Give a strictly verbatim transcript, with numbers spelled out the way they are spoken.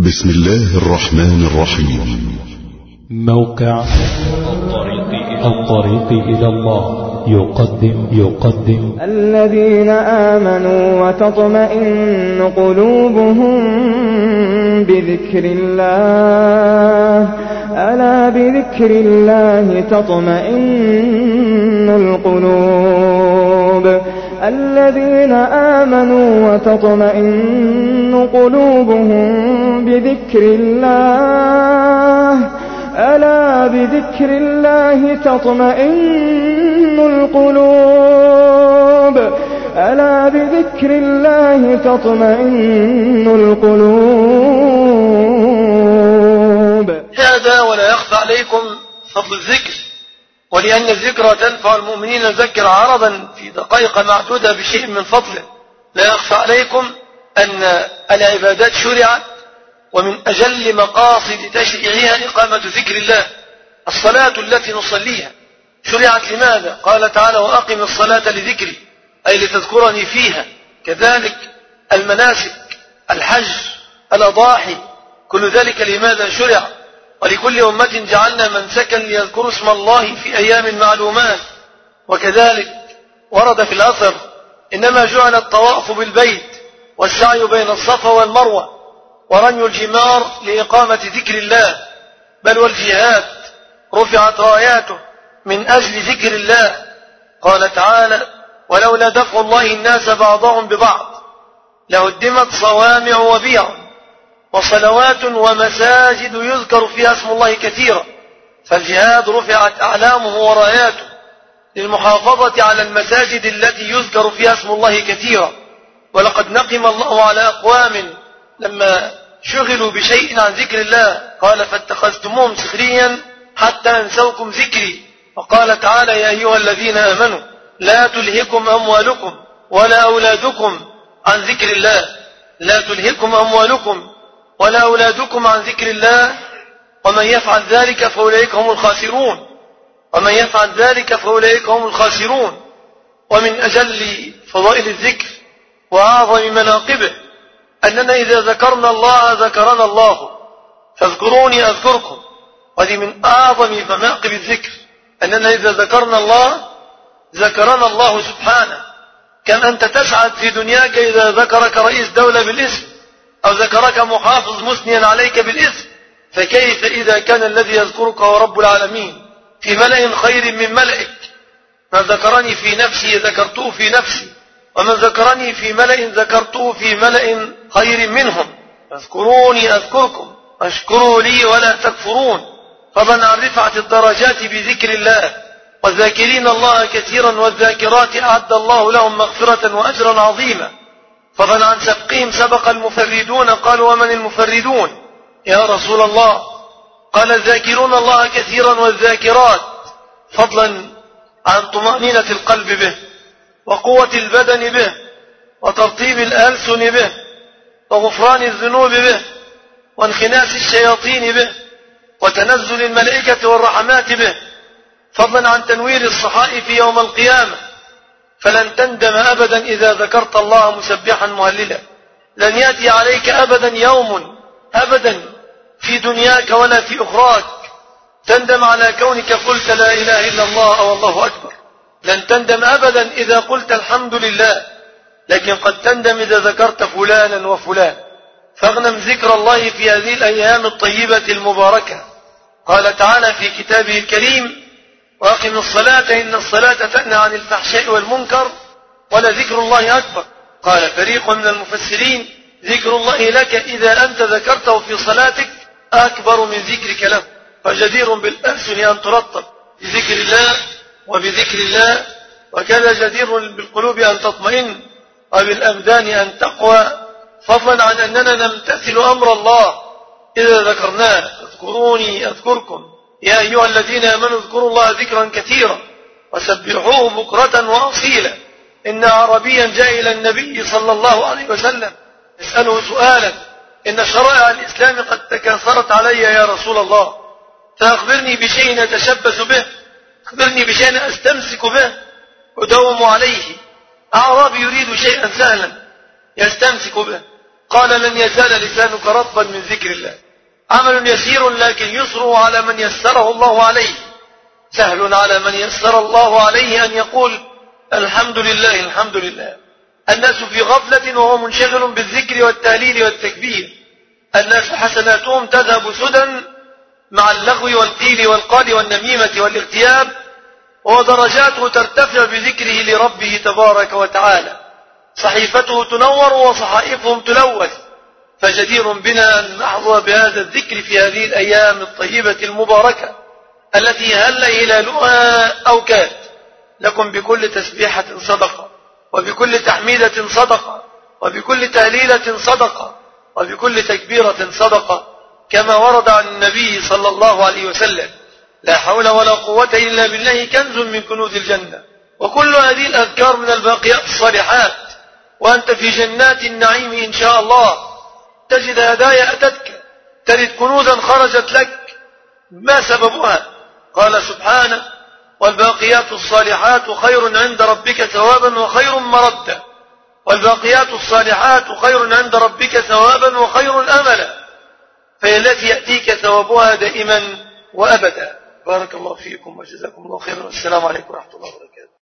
بسم الله الرحمن الرحيم. موقع الطريق إلى الله يقدم يقدم الذين آمنوا وتطمئن قلوبهم بذكر الله ألا بذكر الله تطمئن القلوب الذين آمنوا وتطمئن قلوبهم بذكر الله ألا بذكر الله تطمئن القلوب ألا بذكر الله تطمئن القلوب. هذا ولا يخفى عليكم فضل الذكر، ولأن الذكرى تنفع المؤمنين ذكر عرضا في دقائق معدودة بشيء من فضله. لا يخفى عليكم أن العبادات شرعت ومن أجل مقاصد تشريعها إقامة ذكر الله. الصلاة التي نصليها شرعت لماذا؟ قال تعالى: وأقم الصلاة لذكري، أي لتذكرني فيها. كذلك المناسك، الحج، الأضاحي، كل ذلك لماذا شرع؟ ولكل أمة جعلنا منسكا ليذكروا اسم الله في أيام معلومات. وكذلك ورد في الأثر: إنما جعل الطواف بالبيت والسعي بين الصفا والمروة ورمي الجمار لإقامة ذكر الله، بل والجهاد رفعت راياته من أجل ذكر الله. قال تعالى: ولولا دفع الله الناس بعضهم ببعض لهدمت صوامع وبيع وصلوات ومساجد يذكر فيها اسم الله كثيرا. فالجهاد رفعت أعلامه وراياته للمحافظة على المساجد التي يذكر فيها اسم الله كثيرا. ولقد نقم الله على أقوام لما شغلوا بشيء عن ذكر الله، قال: فاتخذتموهم سخريا حتى أنسوكم ذكري. وقال تعالى: يا أيها الذين آمنوا لا تلهكم أموالكم ولا أولادكم عن ذكر الله. لا تلهكم أموالكم ولا أولادكم عن ذكر الله ومن يفعل ذلك فأولئك هم الخاسرون. ومن يفعل ذلك فأولئك هم الخاسرون. ومن أجل فضائل الذكر وأعظم مناقبه أننا إذا ذكرنا الله ذكرنا الله، فاذكروني أذكركم. وهذه من أعظم مناقب الذكر، أننا إذا ذكرنا الله ذكرنا الله سبحانه. كم أنت تسعد في دنياك إذا ذكرك رئيس دولة بالاسم أو ذكرك محافظ مثنيا عليك بالاسم، فكيف إذا كان الذي يذكرك هو رب العالمين في ملأ خير من ملئك؟ من ذكرني في نفسي ذكرته في نفسي، ومن ذكرني في ملأ ذكرته في ملأ خير منهم. اذكروني أذكركم واشكروا لي ولا تكفرون. فضلا عن رفعة الدرجات بذكر الله، والذاكرين الله كثيرا والذاكرات أعد الله لهم مغفرة وأجرا عظيما. فضلا عن سبقهم سبق المفردون، قالوا: ومن المفردون يا رسول الله؟ قال: الذاكرون الله كثيرا والذاكرات. فضلا عن طمأنينة القلب به وقوة البدن به وترطيب الألسن به وغفران الذنوب به وانخناس الشياطين به وتنزل الملائكة والرحمات به. فضلا عن تنوير الصحائف يوم القيامة، فلن تندم أبدا إذا ذكرت الله مسبحا مهللا. لن يأتي عليك أبدا يوم أبدا في دنياك ولا في أخراك تندم على كونك قلت لا إله إلا الله أو الله أكبر. لن تندم أبدا إذا قلت الحمد لله، لكن قد تندم إذا ذكرت فلانا وفلان. فاغنم ذكر الله في هذه الأيام الطيبة المباركة. قال تعالى في كتابه الكريم: وأقم الصلاة إن الصلاة تنهى عن الفحشاء والمنكر ولذكر الله أكبر. قال فريق من المفسرين: ذكر الله لك إذا أنت ذكرته في صلاتك أكبر من ذكرك له، فجدير بالألسن أن ترطب بذكر الله وبذكر الله، وكذا جدير بالقلوب أن تطمئن وبالأبدان أن تقوى. فضلا عن أننا نمتثل أمر الله إذا ذكرناه: اذكروني أذكركم يا أيها الذين آمنوا اذكروا الله ذكرا كثيرا وسبحوه بكرة وأصيلا. إن عربيا جاء إلى النبي صلى الله عليه وسلم يسأله سؤالا: إن شرائع الإسلام قد تكاثرت علي يا رسول الله، فأخبرني بشيء أتشبث به، أخبرني بشيء أستمسك به أداوم عليه. أعرابي يريد شيئا سهلا يستمسك به. قال لن يزال لسانك رطبا من ذكر الله. عمل يسير لكن يسره على من يسره الله عليه، سهل على من يسر الله عليه أن يقول الحمد لله الحمد لله. الناس في غفلة وهو منشغل بالذكر والتهليل والتكبير. الناس حسناتهم تذهب سدى مع اللغو والقيل والقال والنميمة والاغتياب، ودرجاته ترتفع بذكره لربه تبارك وتعالى. صحيفته تنور وصحائفهم تلوث، فجدير بنا أن نحظى بهذا الذكر في هذه الأيام الطيبة المباركة التي هل هلالها أو كاد. لكم بكل تسبيحة صدقة، وبكل تحميدة صدقة، وبكل تهليلة صدقة، وبكل تكبيرة صدقة، كما ورد عن النبي صلى الله عليه وسلم: لا حول ولا قوة إلا بالله كنز من كنوز الجنة. وكل هذه الأذكار من الباقيات الصالحات، وأنت في جنات النعيم إن شاء الله، تجد هدايا أتتك، تجد كنوزا خرجت لك. ما سببها؟ قال سبحانه: والباقيات الصالحات خير عند ربك ثوابا وخير مردا. والباقيات الصالحات خير عند ربك ثوابا وخير أملا، فهي التي يأتيك ثوابها دائما وأبدا. بارك الله فيكم وجزاكم الله خيرا. السلام عليكم ورحمة الله وبركاته.